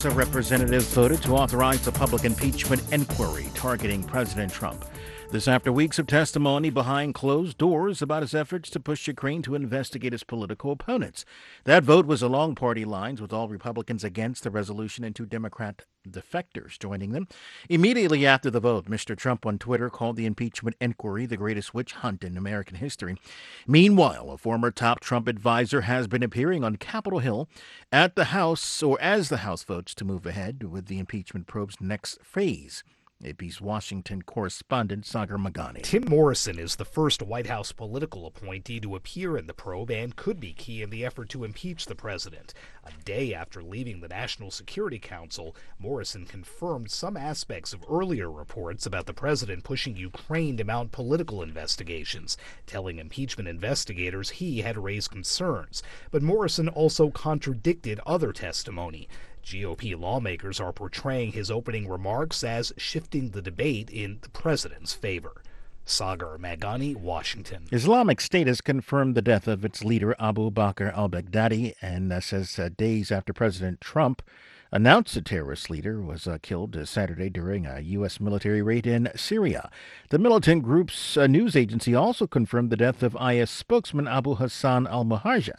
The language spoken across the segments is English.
Of Representatives voted to authorize a public impeachment inquiry targeting President Trump. This after weeks of testimony behind closed doors about his efforts to push Ukraine to investigate his political opponents. That vote was along party lines, with all Republicans against the resolution and two Democrat defectors joining them. Immediately after the vote, Mr. Trump on Twitter called the impeachment inquiry the greatest witch hunt in American history. Meanwhile, a former top Trump advisor has been appearing on Capitol Hill at the House, or as the House votes to move ahead with the impeachment probe's next phase. AP's Washington correspondent Sagar Meghani. Tim Morrison is the first White House political appointee to appear in the probe and could be key in the effort to impeach the president. A day after leaving the National Security Council, Morrison confirmed some aspects of earlier reports about the president pushing Ukraine to mount political investigations, telling impeachment investigators he had raised concerns. But Morrison also contradicted other testimony. GOP lawmakers are portraying his opening remarks as shifting the debate in the president's favor. Sagar Meghani, Washington. Islamic State has confirmed the death of its leader Abu Bakr al-Baghdadi and says days after President Trump announced the terrorist leader was killed Saturday during a U.S. military raid in Syria. The militant group's news agency also confirmed the death of IS spokesman Abu Hassan al-Muhajir,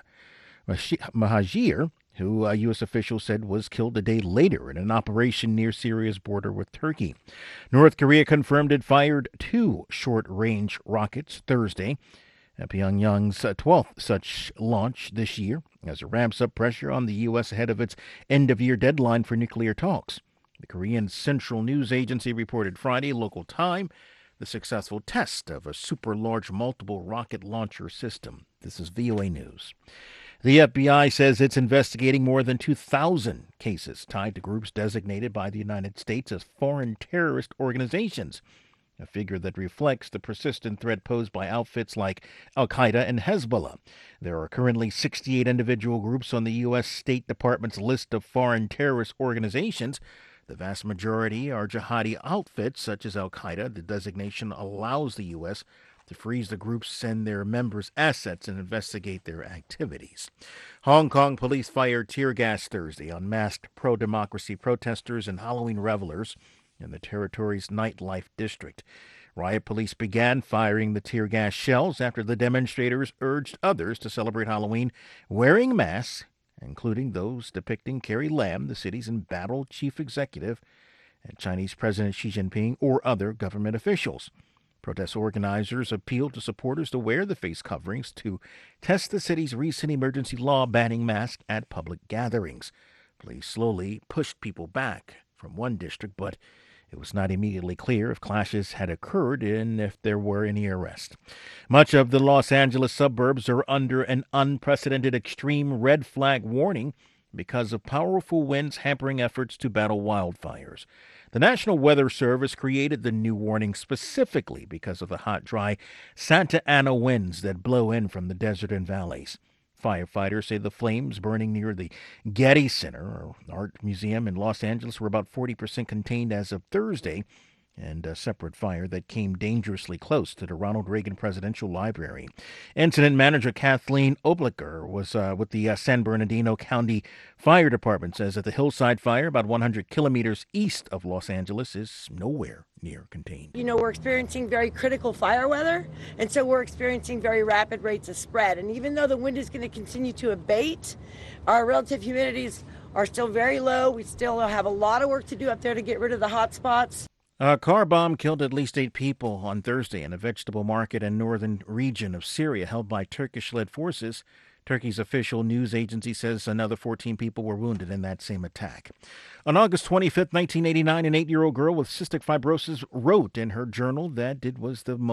who U.S. officials said was killed a day later in an operation near Syria's border with Turkey. North Korea confirmed it fired two short-range rockets Thursday, Pyongyang's 12th such launch this year, as it ramps up pressure on the U.S. ahead of its end-of-year deadline for nuclear talks. The Korean Central News Agency reported Friday, local time, the successful test of a super-large multiple rocket launcher system. This is VOA News. The FBI says it's investigating more than 2,000 cases tied to groups designated by the United States as foreign terrorist organizations, a figure that reflects the persistent threat posed by outfits like Al-Qaeda and Hezbollah. There are currently 68 individual groups on the U.S. State Department's list of foreign terrorist organizations. The vast majority are jihadi outfits such as Al-Qaeda. The designation allows the U.S. to freeze the groups and their members' assets and investigate their activities. Hong Kong police fired tear gas Thursday on masked pro-democracy protesters and Halloween revelers in the territory's nightlife district. Riot police began firing the tear gas shells after the demonstrators urged others to celebrate Halloween wearing masks, including those depicting Carrie Lam, the city's embattled chief executive, and Chinese President Xi Jinping or other government officials. Protest organizers appealed to supporters to wear the face coverings to test the city's recent emergency law banning masks at public gatherings. Police slowly pushed people back from one district, but it was not immediately clear if clashes had occurred and if there were any arrests. Much of the Los Angeles suburbs are under an unprecedented extreme red flag warning because of powerful winds hampering efforts to battle wildfires. The National Weather Service created the new warning specifically because of the hot, dry Santa Ana winds that blow in from the desert and valleys. Firefighters say the flames burning near the Getty Center, or Art Museum in Los Angeles, were about 40% contained as of Thursday, and a separate fire that came dangerously close to the Ronald Reagan Presidential Library. Incident manager Kathleen Obliger was with the San Bernardino County Fire Department, says that the Hillside Fire, about 100 kilometers east of Los Angeles, is nowhere near contained. You know, we're experiencing very critical fire weather, and so we're experiencing very rapid rates of spread. And even though the wind is going to continue to abate, our relative humidities are still very low. We still have a lot of work to do up there to get rid of the hot spots. A car bomb killed at least 8 people on Thursday in a vegetable market in northern region of Syria held by Turkish-led forces. Turkey's official news agency says another 14 people were wounded in that same attack. On August 25, 1989, an 8-year-old girl with cystic fibrosis wrote in her journal that it was the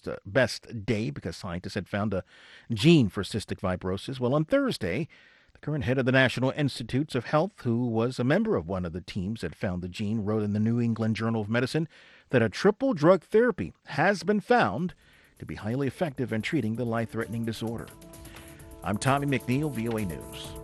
best day because scientists had found a gene for cystic fibrosis. Well, on Thursday, the current head of the National Institutes of Health, who was a member of one of the teams that found the gene, wrote in the New England Journal of Medicine that a triple drug therapy has been found to be highly effective in treating the life-threatening disorder. I'm Tommy McNeil, VOA News.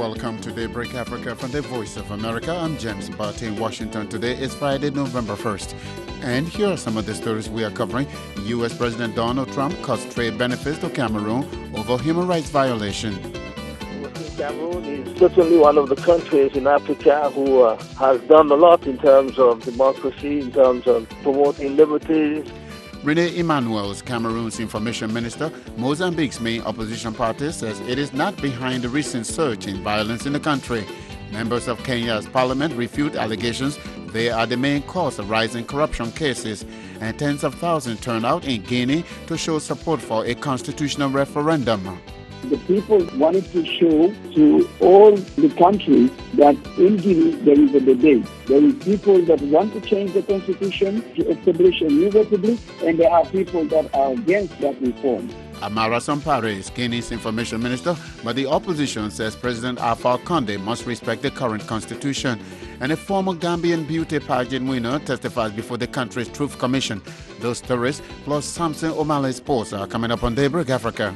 welcome to Daybreak Africa from the Voice of America. I'm James Barty in Washington. Today is Friday, November 1st. And here are some of the stories we are covering. U.S. President Donald Trump cuts trade benefits to Cameroon over human rights violation. Cameroon is certainly one of the countries in Africa who has done a lot in terms of democracy, in terms of promoting liberties. Rene Emmanuel, Cameroon's information minister, Mozambique's main opposition party, says it is not behind the recent surge in violence in the country. Members of Kenya's parliament refute allegations they are the main cause of rising corruption cases, and tens of thousands turned out in Guinea to show support for a constitutional referendum. The people wanted to show to all the countries that in Guinea there is a debate. There is people that want to change the constitution to establish a new republic, and there are people that are against that reform. Amara Sampare is Guinea's information minister, but the opposition says President Alpha Conde must respect the current constitution. And a former Gambian beauty pageant winner testifies before the country's Truth Commission. Those stories, plus Samson O'Malley's sports, are coming up on Daybreak Africa.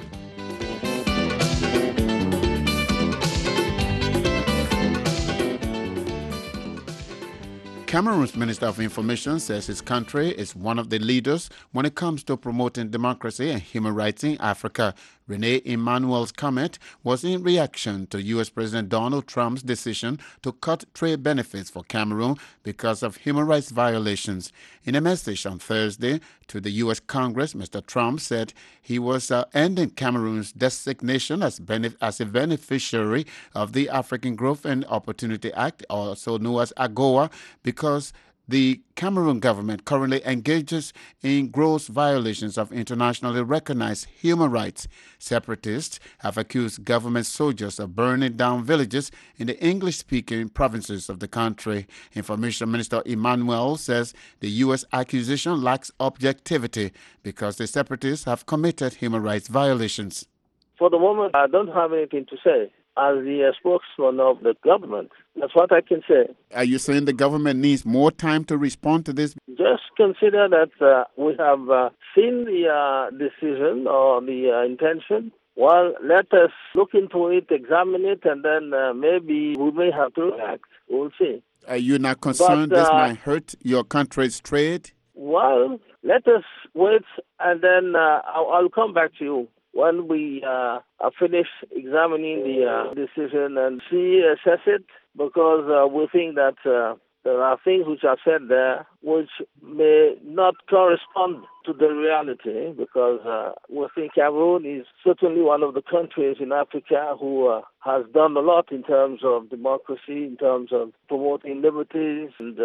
Cameroon's Minister of Information says his country is one of the leaders when it comes to promoting democracy and human rights in Africa. Rene Emmanuel's comment was in reaction to U.S. President Donald Trump's decision to cut trade benefits for Cameroon because of human rights violations. In a message on Thursday to the U.S. Congress, Mr. Trump said he was ending Cameroon's designation as a beneficiary of the African Growth and Opportunity Act, also known as AGOA, because the Cameroon government currently engages in gross violations of internationally recognized human rights. Separatists have accused government soldiers of burning down villages in the English-speaking provinces of the country. Information Minister Emmanuel says the U.S. accusation lacks objectivity because the separatists have committed human rights violations. For the moment, I don't have anything to say as the spokesman of the government. That's what I can say. Are you saying the government needs more time to respond to this? Just consider that we have seen the decision or the intention. Well, let us look into it, examine it, and then maybe we may have to react. We'll see. Are you not concerned this might hurt your country's trade? Well, let us wait, and then I'll come back to you when we finish examining the decision and assess it, because we think that there are things which are said there which may not correspond to the reality, because we think Cameroon is certainly one of the countries in Africa who has done a lot in terms of democracy, in terms of promoting liberties, and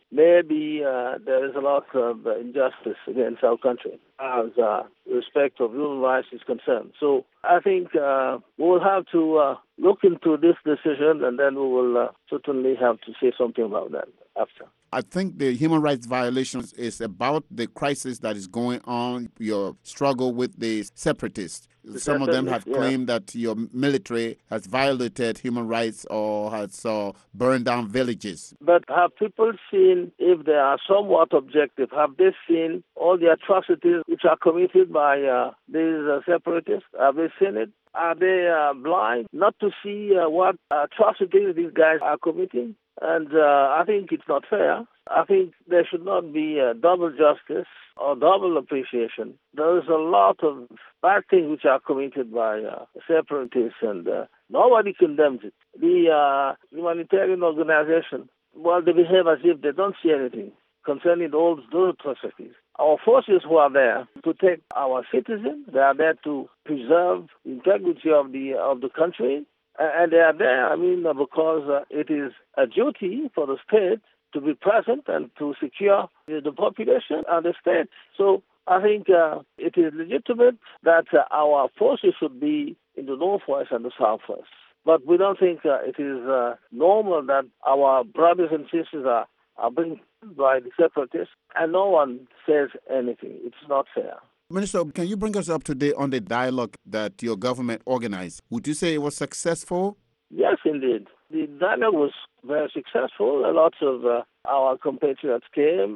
maybe there is a lot of injustice against our country as respect of human rights is concerned. So I think we will have to look into this decision, and then we will certainly have to say something about that after. I think the human rights violations is about the crisis that is going on, your struggle with the separatists. Some of them have claimed that your military has violated human rights or has burned down villages. But have people seen, if they are somewhat objective, have they seen all the atrocities which are committed by these separatists? Have they seen it? Are they blind not to see what atrocities these guys are committing? And I think it's not fair. I think there should not be double justice or double appreciation. There is a lot of bad things which are committed by separatists, and nobody condemns it. The humanitarian organization, well, they behave as if they don't see anything concerning those atrocities. Our forces who are there to protect our citizens, they are there to preserve the integrity of the country, and they are there, because it is a duty for the state to be present and to secure the population and the state. So I think it is legitimate that our forces should be in the northwest and the southwest. But we don't think it is normal that our brothers and sisters are being killed by the separatists and no one says anything. It's not fair. Minister, can you bring us up to date on the dialogue that your government organized? Would you say it was successful? Yes, indeed. The dialogue was very successful. A lot of our compatriots came,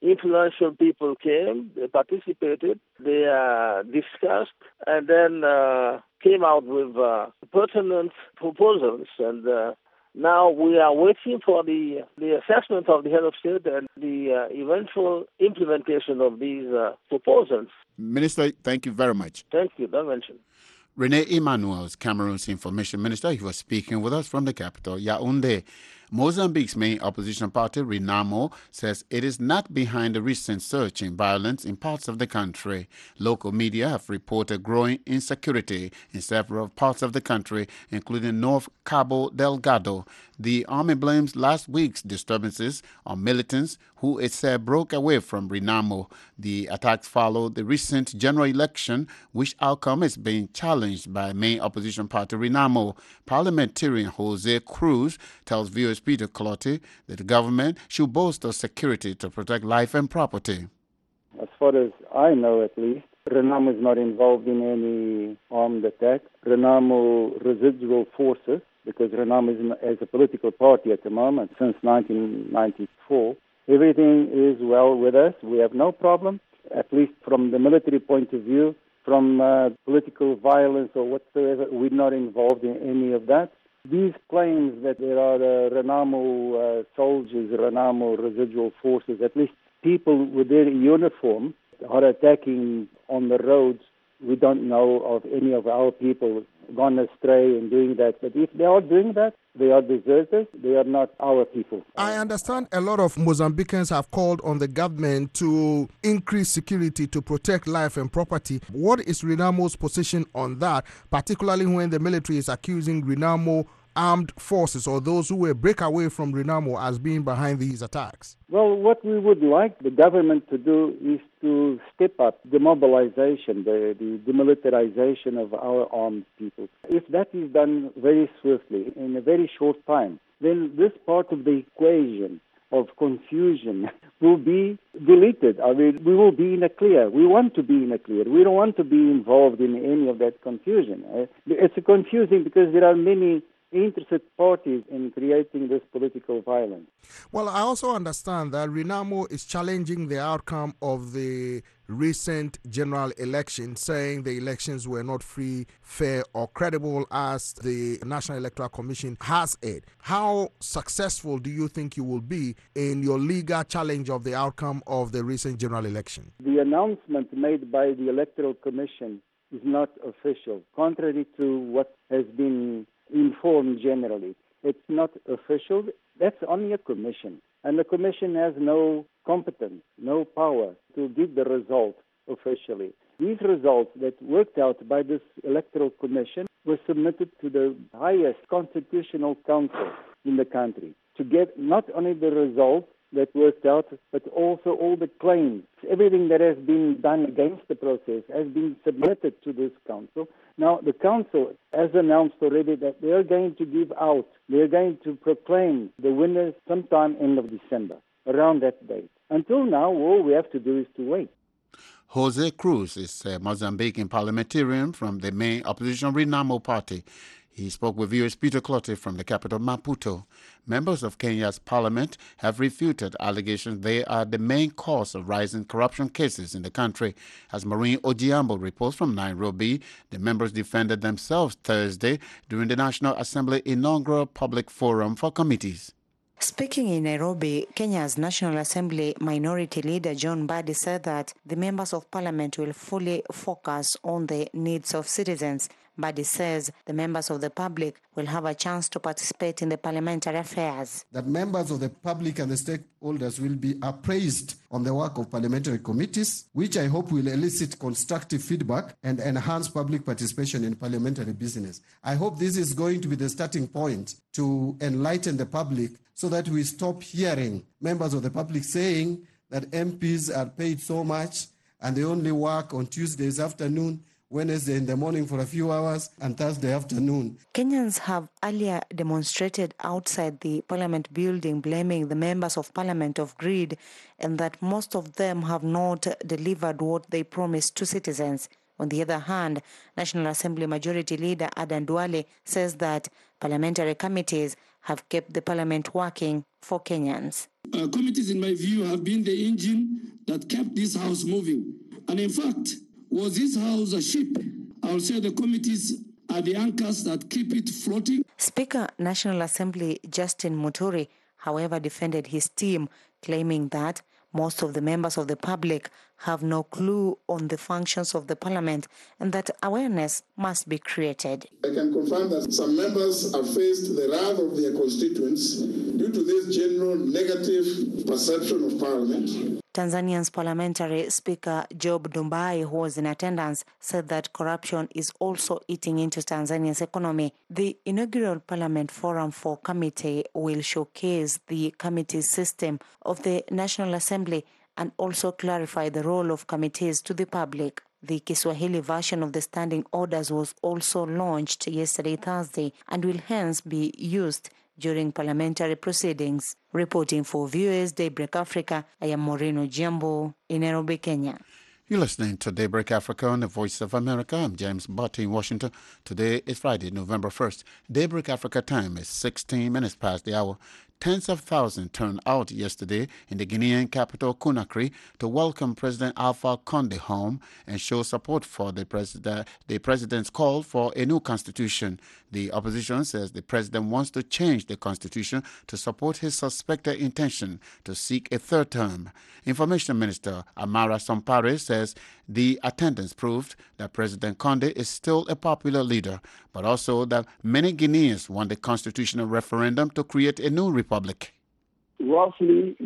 influential people came, they participated, they discussed, and then came out with pertinent proposals. And now we are waiting for the assessment of the head of state and the eventual implementation of these proposals. Minister, thank you very much. Thank you. Don't mention. Rene Emmanuel, Cameroon's information minister, he was speaking with us from the capital, Yaoundé. Mozambique's main opposition party, Renamo, says it is not behind the recent surge in violence in parts of the country. Local media have reported growing insecurity in several parts of the country, including North Cabo Delgado. The army blames last week's disturbances on militants who it said broke away from Renamo. The attacks followed the recent general election, which outcome is being challenged by main opposition party Renamo. Parliamentarian Jose Cruz tells viewers Peter Clottey that the government should bolster security to protect life and property. As far as I know, at least, Renamo is not involved in any armed attack. Renamo residual forces, because Renamo is as a political party at the moment since 1994. Everything is well with us. We have no problem, at least from the military point of view. From political violence or whatsoever, we're not involved in any of that. These claims that there are Renamo soldiers, Renamo residual forces, at least people with their uniform are attacking on the roads. We don't know of any of our people gone astray in doing that. But if they are doing that, they are deserters. They are not our people. I understand a lot of Mozambicans have called on the government to increase security to protect life and property. What is Renamo's position on that, particularly when the military is accusing Renamo armed forces or those who were break away from Renamo as being behind these attacks? Well, what we would like the government to do is to step up the mobilization, the demilitarization of our armed people. If that is done very swiftly, in a very short time, then this part of the equation of confusion will be deleted. I mean, we will be in a clear. We want to be in a clear. We don't want to be involved in any of that confusion. It's confusing because there are many interested parties in creating this political violence. Well, I also understand that Renamo is challenging the outcome of the recent general election, saying the elections were not free, fair, or credible as the National Electoral Commission has it. How successful do you think you will be in your legal challenge of the outcome of the recent general election? The announcement made by the Electoral Commission is not official, contrary to what has been informed generally. It's not official. That's only a commission. And the commission has no competence, no power to give the result officially. These results that worked out by this electoral commission were submitted to the highest constitutional council in the country to get not only the results that worked out, but also all the claims. Everything that has been done against the process has been submitted to this council. Now, the council has announced already that they are going to give out, they are going to proclaim the winners sometime end of December, around that date. Until now, all we have to do is to wait. Jose Cruz is a Mozambican parliamentarian from the main opposition Renamo party. He spoke with viewers Peter Clottey from the capital Maputo. Members of Kenya's parliament have refuted allegations they are the main cause of rising corruption cases in the country. As Maureen Ojiambo reports from Nairobi, the members defended themselves Thursday during the National Assembly inaugural public forum for committees. Speaking in Nairobi, Kenya's National Assembly Minority Leader John Mbadi said that the members of parliament will fully focus on the needs of citizens. Mbadi says the members of the public will have a chance to participate in the parliamentary affairs. That members of the public and the stakeholders will be appraised on the work of parliamentary committees, which I hope will elicit constructive feedback and enhance public participation in parliamentary business. I hope this is going to be the starting point to enlighten the public so that we stop hearing members of the public saying that MPs are paid so much and they only work on Tuesdays afternoon, Wednesday in the morning for a few hours, and Thursday afternoon. Kenyans have earlier demonstrated outside the parliament building blaming the members of parliament of greed and that most of them have not delivered what they promised to citizens. On the other hand, National Assembly Majority Leader Adan Duale says that parliamentary committees have kept the parliament working for Kenyans. committees, in my view, have been the engine that kept this house moving. And in fact, was this house a ship? I will say the committees are the anchors that keep it floating. Speaker National Assembly Justin Muturi, however, defended his team, claiming that most of the members of the public have no clue on the functions of the parliament and that awareness must be created. I can confirm that some members have faced the wrath of their constituents due to this general negative perception of parliament. Tanzania's parliamentary speaker Job Ndugai, who was in attendance, said that corruption is also eating into Tanzania's economy. The inaugural Parliament Forum for Committee will showcase the committee system of the National Assembly and also clarify the role of committees to the public. The Kiswahili version of the standing orders was also launched yesterday, Thursday, and will hence be used during parliamentary proceedings. Reporting for Viewers Daybreak Africa, I am Moreno Jambo in Nairobi, Kenya. You're listening to Daybreak Africa on the Voice of America. I'm James Butt in Washington. Today is Friday, November 1st. Daybreak Africa time is 16 minutes past the hour. Tens of thousands turned out yesterday in the Guinean capital Conakry to welcome President Alpha Condé home and show support for the president's call for a new constitution. The opposition says the president wants to change the constitution to support his suspected intention to seek a third term. Information Minister Amara Sampare says the attendance proved that President Condé is still a popular leader, but also that many Guineans want the constitutional referendum to create a new republic. Roughly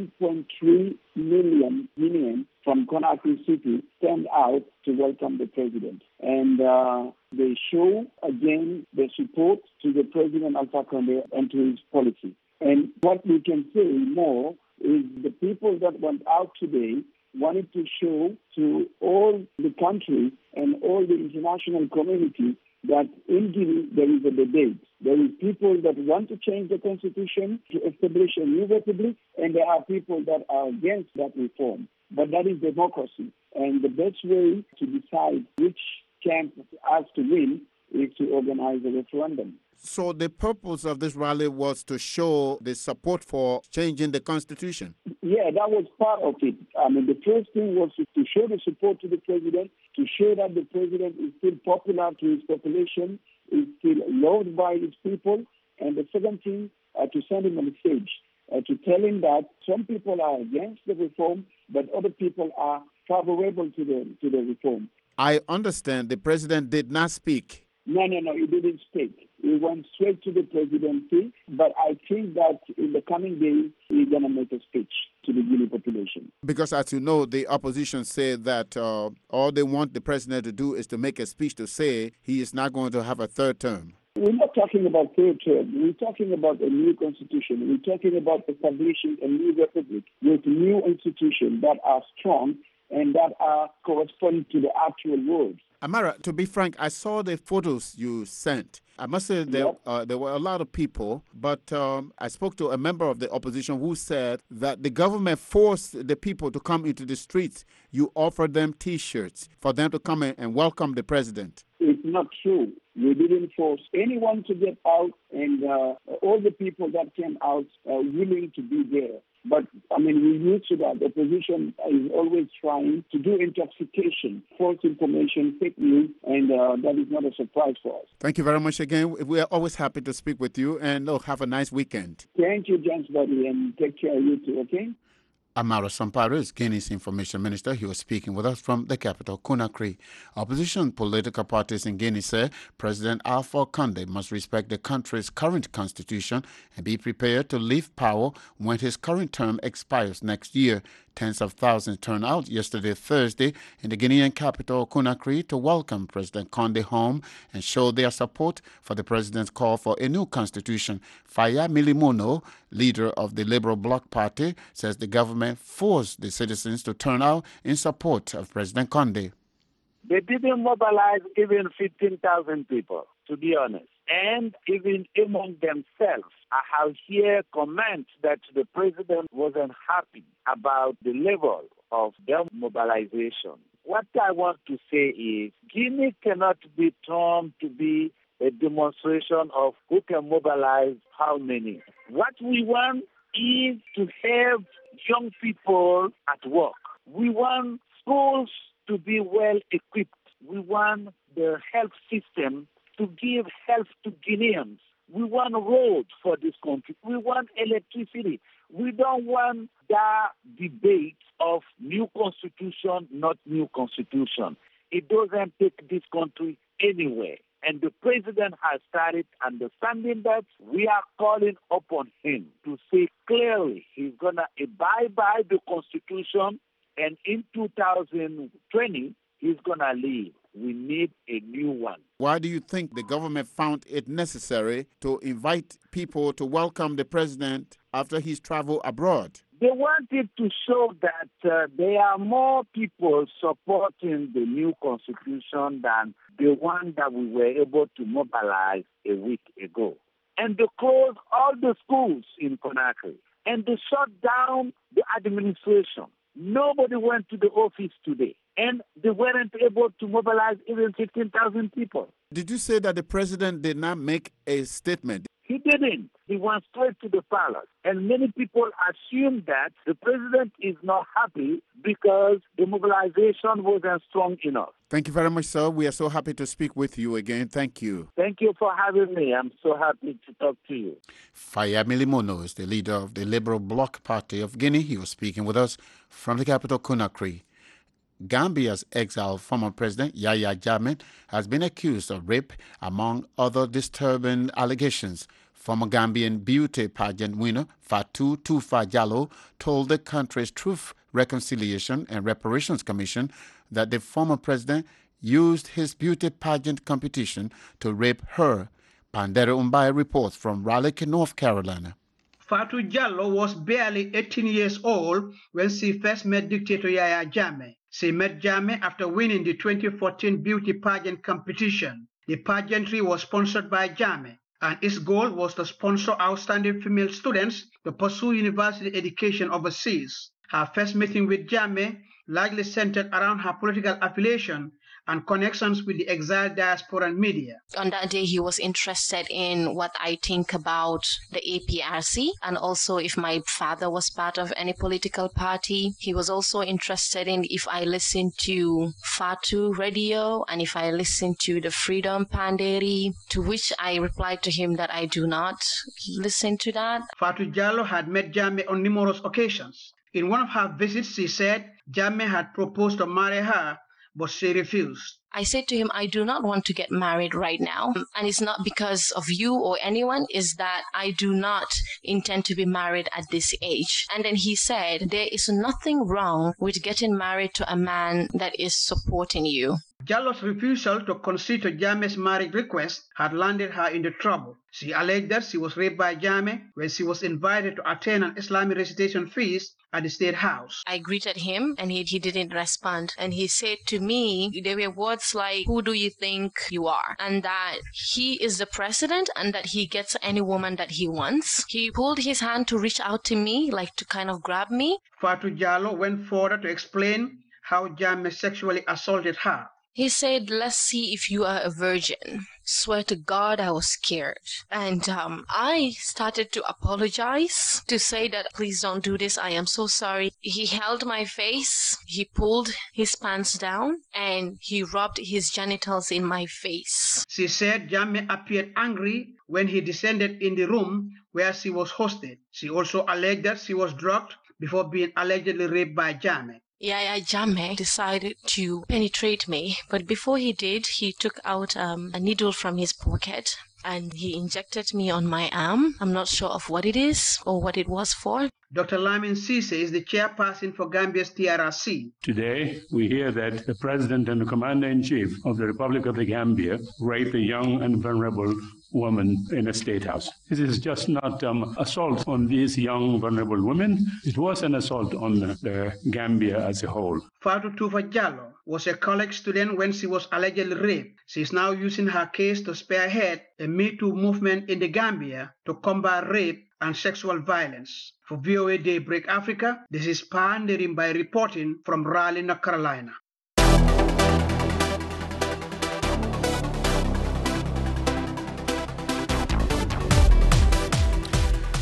1.3 million Guineans from Conakry City stand out to welcome the president. And they show, again, their support to the President Alpha Condé and to his policy. And what we can say more is the people that went out today wanted to show to all the countries and all the international community that in Guinea there is a debate. There is people that want to change the constitution to establish a new republic, and there are people that are against that reform. But that is democracy. And the best way to decide which camp has to win is to organize a referendum. So the purpose of this rally was to show the support for changing the constitution? Yeah, that was part of it. I mean, the first thing was to show the support to the president, to show that the president is still popular to his population, is still loved by his people. And the second thing, to send him a message, to tell him that some people are against the reform, but other people are favorable to the reform. I understand the president did not speak. No, he didn't speak. He went straight to the presidency, but I think that in the coming days, he's going to make a speech to the Guinea population. Because as you know, the opposition said that all they want the president to do is to make a speech to say he is not going to have a third term. We're not talking about third term. We're talking about a new constitution. We're talking about establishing a new republic with new institutions that are strong and that are corresponding to the actual world. Amara, to be frank, I saw the photos you sent. I must say there were a lot of people, but I spoke to a member of the opposition who said that the government forced the people to come into the streets. You offered them T-shirts for them to come in and welcome the president. It's not true. We didn't force anyone to get out, and all the people that came out are willing to be there. But, I mean, we used to that. The opposition is always trying to do intoxication, false information, fake news, and that is not a surprise for us. Thank you very much again. We are always happy to speak with you, and have a nice weekend. Thank you, James Buddy, and take care of you too, okay? Amara Sampare is Guinea's information minister. He was speaking with us from the capital, Conakry. Opposition political parties in Guinea say President Alpha Condé must respect the country's current constitution and be prepared to leave power when his current term expires next year. Tens of thousands turned out yesterday, Thursday, in the Guinean capital, Conakry, to welcome President Condé home and show their support for the president's call for a new constitution. Faya Milimono, leader of the Liberal Bloc Party, says the government forced the citizens to turn out in support of President Condé. They didn't mobilize even 15,000 people, to be honest. And even among themselves, I have here comments that the president wasn't happy about the level of their mobilization. What I want to say is Guinea cannot be turned to be a demonstration of who can mobilize how many. What we want is to have young people at work. We want schools to be well equipped. We want the health system to give health to Guineans. We want roads for this country. We want electricity. We don't want that debate of new constitution, not new constitution. It doesn't take this country anywhere. And the president has started understanding that. We are calling upon him to say clearly he's going to abide by the constitution, and in 2020, he's going to leave. We need a new one. Why do you think the government found it necessary to invite people to welcome the president after his travel abroad? They wanted to show that there are more people supporting the new constitution than the one that we were able to mobilize a week ago. And they closed all the schools in Conakry. And they shut down the administration. Nobody went to the office today. And they weren't able to mobilize even 15,000 people. Did you say that the president did not make a statement? He didn't. He went straight to the palace. And many people assume that the president is not happy because the mobilization wasn't strong enough. Thank you very much, sir. We are so happy to speak with you again. Thank you. Thank you for having me. I'm so happy to talk to you. Fayemi Limono is the leader of the Liberal Bloc Party of Guinea. He was speaking with us from the capital, Conakry. Gambia's exiled former president, Yahya Jammeh, has been accused of rape, among other disturbing allegations. Former Gambian beauty pageant winner Fatou Toufa Jallow told the country's Truth, Reconciliation and Reparations Commission that the former president used his beauty pageant competition to rape her. Pandere Umbai reports from Raleigh, North Carolina. Fatou Jallow was barely 18 years old when she first met dictator Yahya Jammeh. She met Jammeh after winning the 2014 beauty pageant competition. The pageantry was sponsored by Jammeh, and its goal was to sponsor outstanding female students to pursue university education overseas. Her first meeting with Jammeh largely centered around her political affiliation and connections with the exiled diaspora and media. On that day, he was interested in what I think about the APRC and also if my father was part of any political party. He was also interested in if I listened to Fatu Radio and if I listened to the Freedom Panderi, to which I replied to him that I do not listen to that. Fatou Jallow had met Jammeh on numerous occasions. In one of her visits, she said Jammeh had proposed to marry her, but she refused. I said to him, I do not want to get married right now. And it's not because of you or anyone, it's that I do not intend to be married at this age. And then he said, there is nothing wrong with getting married to a man that is supporting you. Jallow's refusal to concede to Jammeh's marriage request had landed her into trouble. She alleged that she was raped by Jammeh when she was invited to attend an Islamic recitation feast at the State House. I greeted him and he didn't respond. And he said to me, there were words like, who do you think you are? And that he is the president and that he gets any woman that he wants. He pulled his hand to reach out to me, like to kind of grab me. Fatou Jallow went further to explain how Jammeh sexually assaulted her. He said, let's see if you are a virgin. Swear to God, I was scared. And I started to apologize, to say that, please don't do this. I am so sorry. He held my face. He pulled his pants down and he rubbed his genitals in my face. She said Jammeh appeared angry when he descended in the room where she was hosted. She also alleged that she was drugged before being allegedly raped by Jammeh. Yahya Jammeh decided to penetrate me, but before he did, he took out a needle from his pocket and he injected me on my arm. I'm not sure of what it is or what it was for. Dr. Lamin Cisse is the chairperson for Gambia's TRRC. Today, we hear that the President and the Commander-in-Chief of the Republic of the Gambia raped a young and vulnerable woman in a state house. It is just not assault on these young, vulnerable women. It was an assault on the Gambia as a whole. Fatou Toufa Jallow was a college student when she was allegedly raped. She is now using her case to spearhead a Me Too movement in the Gambia to combat rape and sexual violence. For VOA Daybreak Africa, this is Pandere Umbai reporting from Raleigh, North Carolina.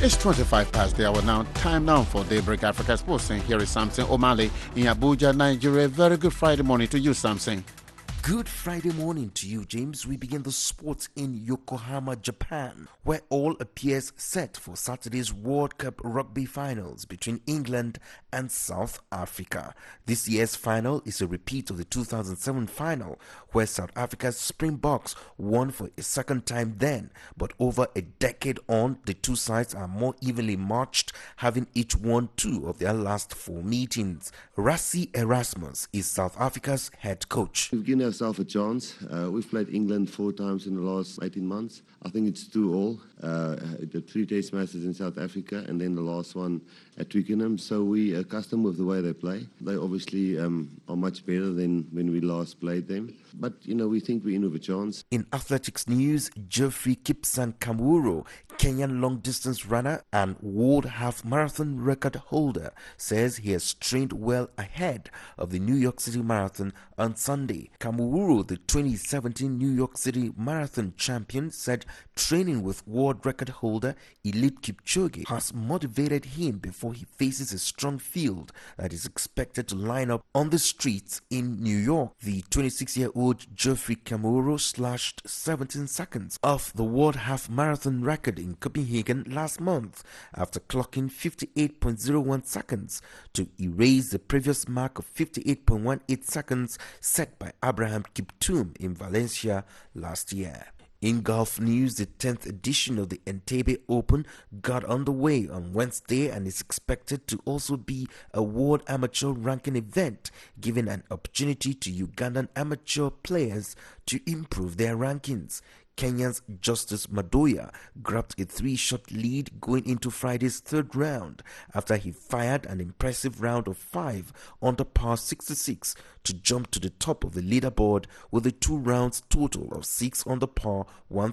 It's 25 past the hour now. Time now for Daybreak Africa Sports. And here is Samson Omale in Abuja, Nigeria. Very good Friday morning to you, Samson. Good Friday morning to you, James. We begin the sports in Yokohama, Japan, where all appears set for Saturday's World Cup rugby finals between England and South Africa. This year's final is a repeat of the 2007 final, where South Africa's Springboks won for a second time then, but over a decade on, the two sides are more evenly matched, having each won 2 of their last 4 meetings. Rassie Erasmus is South Africa's head coach. We've given ourselves a chance. We've played England 4 times in the last 18 months. I think it's 2-2. The 3 test matches in South Africa and then the last one at Twickenham. So we are accustomed with the way they play. They obviously are much better than when we last played them. But, we think we're in with a chance. In athletics news, Geoffrey Kipsan Kamwuro, Kenyan long-distance runner and world half-marathon record holder, says he has trained well ahead of the New York City Marathon on Sunday. Kamwuro, the 2017 New York City Marathon champion, said training with world record holder Eliud Kipchoge has motivated him before he faces a strong field that is expected to line up on the streets in New York. The 26-year-old Geoffrey Kamwuro slashed 17 seconds off the world half-marathon record in Copenhagen last month after clocking 58.01 seconds to erase the previous mark of 58.18 seconds set by Abraham Kiptum in Valencia last year. In golf news, the 10th edition of the Entebbe Open got underway on Wednesday and is expected to also be a world amateur ranking event, giving an opportunity to Ugandan amateur players to improve their rankings. Kenya's Justice Madoya grabbed a 3-shot lead going into Friday's 3rd round after he fired an impressive round of 5 under par 66 to jump to the top of the leaderboard with a 2 rounds total of 6 under par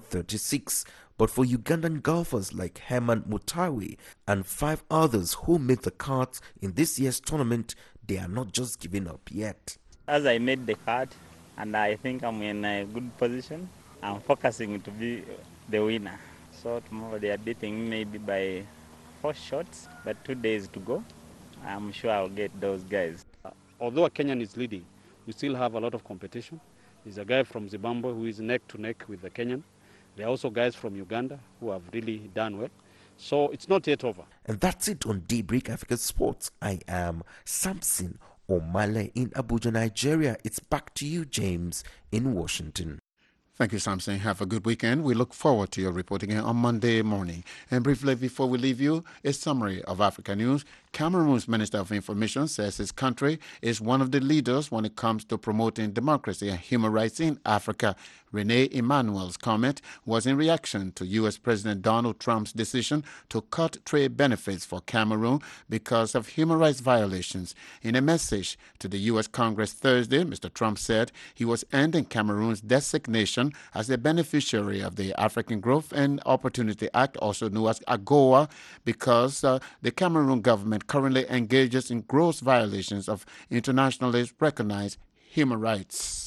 136. But for Ugandan golfers like Herman Mutawi and 5 others who made the cut in this year's tournament, they are not just giving up yet. As I made the cut and I think I'm in a good position, I'm focusing to be the winner. So tomorrow they are beating me maybe by 4 shots, but 2 days to go. I'm sure I'll get those guys. Although a Kenyan is leading, we still have a lot of competition. There's a guy from Zimbabwe who is neck to neck with the Kenyan. There are also guys from Uganda who have really done well. So it's not yet over. And that's it on Daybreak Africa Sports. I am Samson Omale in Abuja, Nigeria. It's back to you, James, in Washington. Thank you, Samson. Have a good weekend. We look forward to your reporting on Monday morning. And briefly, before we leave you, a summary of Africa news. Cameroon's Minister of Information says his country is one of the leaders when it comes to promoting democracy and human rights in Africa. Rene Emmanuel's comment was in reaction to U.S. President Donald Trump's decision to cut trade benefits for Cameroon because of human rights violations. In a message to the U.S. Congress Thursday, Mr. Trump said he was ending Cameroon's designation as a beneficiary of the African Growth and Opportunity Act, also known as AGOA, because the Cameroon government currently engages in gross violations of internationally recognized human rights.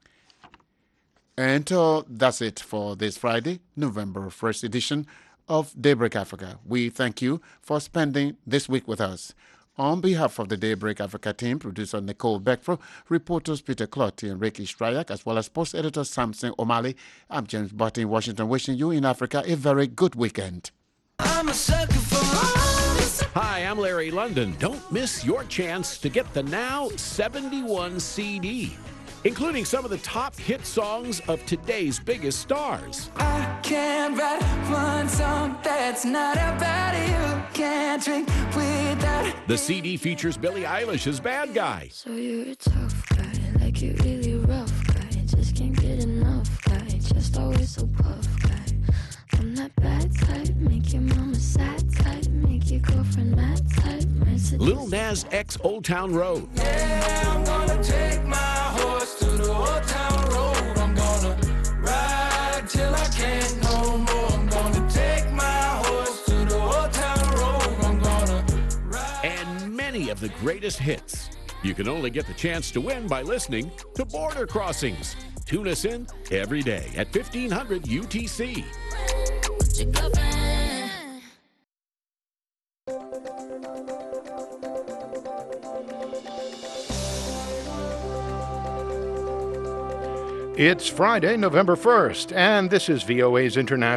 And that's it for this Friday, November 1st edition of Daybreak Africa. We thank you for spending this week with us. On behalf of the Daybreak Africa team, producer Nicole Beckford, reporters Peter Clotti and Ricky Stryak, as well as post editor Samson Omale, I'm James Barton in Washington, wishing you in Africa a very good weekend. I'm a sucker for Hi, I'm Larry London. Don't miss your chance to get the Now 71 CD, including some of the top hit songs of today's biggest stars. I can't write one song that's not about you. Can't drink without. The CD features Billie Eilish's Bad Guy. So you're a tough guy, like you're really rough guy. Just can't get enough guy, just always so puff guy. I'm that bad type, make your mama sad type, make your girlfriend mad type. Lil Nas X Old Town Road. Yeah, I'm gonna take my horse to the Old Town Road. I'm gonna ride till I can't no more. I'm gonna take my horse to the Old Town Road. I'm gonna ride. And many of the greatest hits. You can only get the chance to win by listening to Border Crossings. Tune us in every day at 1500 UTC. It's Friday, November 1st, and this is VOA's International.